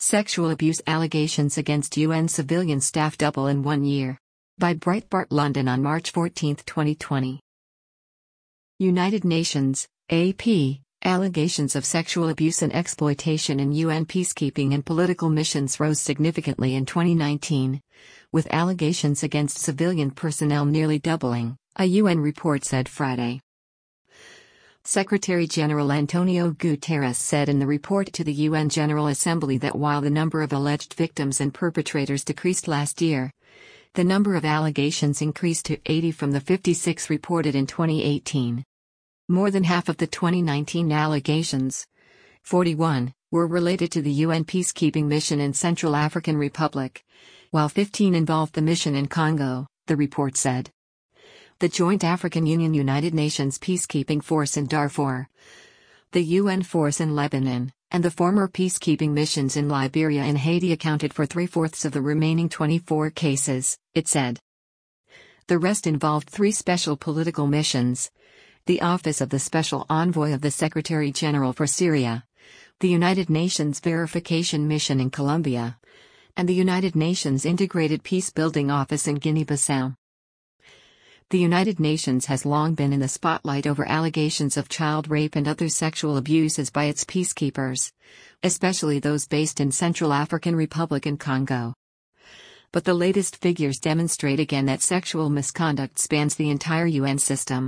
Sexual abuse allegations against UN civilian staff double in 1 year. By Breitbart London on March 14, 2020. United Nations, AP, allegations of sexual abuse and exploitation in UN peacekeeping and political missions rose significantly in 2019, with allegations against civilian personnel nearly doubling, a UN report said Friday. Secretary-General Antonio Guterres said in the report to the UN General Assembly that while the number of alleged victims and perpetrators decreased last year, the number of allegations increased to 80 from the 56 reported in 2018. More than half of the 2019 allegations, 41, were related to the UN peacekeeping mission in Central African Republic, while 15 involved the mission in Congo, the report said. The Joint African Union-United Nations peacekeeping force in Darfur, the UN force in Lebanon, and the former peacekeeping missions in Liberia and Haiti accounted for 3/4 of the remaining 24 cases, it said. The rest involved 3 special political missions: the Office of the Special Envoy of the Secretary-General for Syria, the United Nations Verification Mission in Colombia, and the United Nations Integrated Peacebuilding Office in Guinea-Bissau. The United Nations has long been in the spotlight over allegations of child rape and other sexual abuses by its peacekeepers, especially those based in Central African Republic and Congo. But the latest figures demonstrate again that sexual misconduct spans the entire UN system.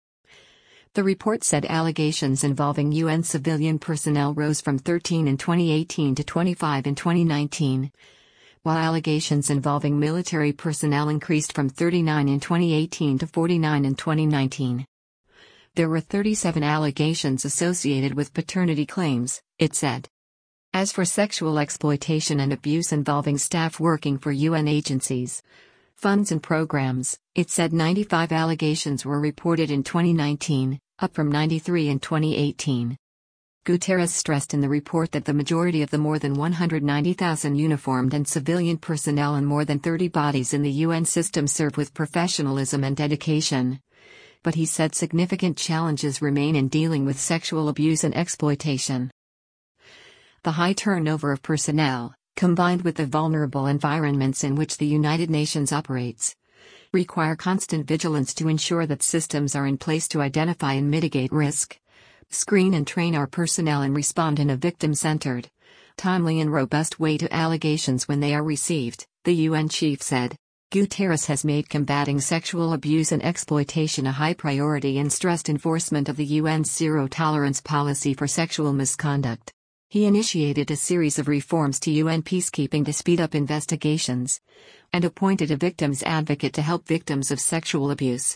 The report said allegations involving UN civilian personnel rose from 13 in 2018 to 25 in 2019. While allegations involving military personnel increased from 39 in 2018 to 49 in 2019. There were 37 allegations associated with paternity claims, it said. As for sexual exploitation and abuse involving staff working for UN agencies, funds and programs, it said 95 allegations were reported in 2019, up from 93 in 2018. Guterres stressed in the report that the majority of the more than 190,000 uniformed and civilian personnel and more than 30 bodies in the UN system serve with professionalism and dedication. But he said significant challenges remain in dealing with sexual abuse and exploitation. The high turnover of personnel, combined with the vulnerable environments in which the United Nations operates, require constant vigilance to ensure that systems are in place to identify and mitigate risk, screen and train our personnel and respond in a victim-centered, timely and robust way to allegations when they are received, the UN chief said. Guterres has made combating sexual abuse and exploitation a high priority and stressed enforcement of the UN's zero-tolerance policy for sexual misconduct. He initiated a series of reforms to UN peacekeeping to speed up investigations, and appointed a victims advocate to help victims of sexual abuse.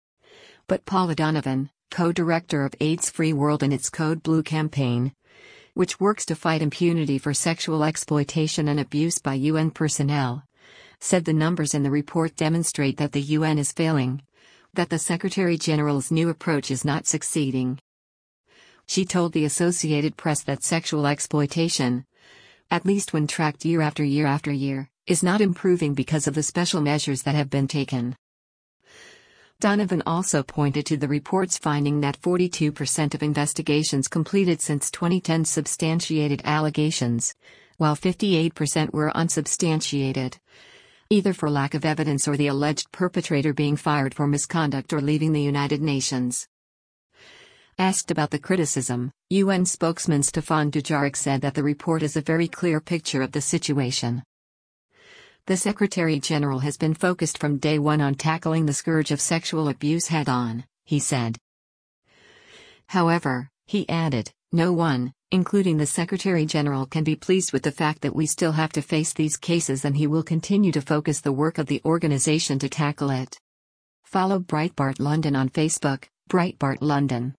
But Paula Donovan, co-director of AIDS Free World and its Code Blue campaign, which works to fight impunity for sexual exploitation and abuse by UN personnel, said the numbers in the report demonstrate that the UN is failing, that the Secretary-General's new approach is not succeeding. She told the Associated Press that sexual exploitation, at least when tracked year after year after year, is not improving because of the special measures that have been taken. Donovan also pointed to the report's finding that 42% of investigations completed since 2010 substantiated allegations, while 58% were unsubstantiated, either for lack of evidence or the alleged perpetrator being fired for misconduct or leaving the United Nations. Asked about the criticism, UN spokesman Stéphane Dujarric said that the report is a very clear picture of the situation. The Secretary-General has been focused from day one on tackling the scourge of sexual abuse head-on, he said. However, he added, no one, including the Secretary-General, can be pleased with the fact that we still have to face these cases, and he will continue to focus the work of the organization to tackle it. Follow Breitbart London on Facebook, Breitbart London.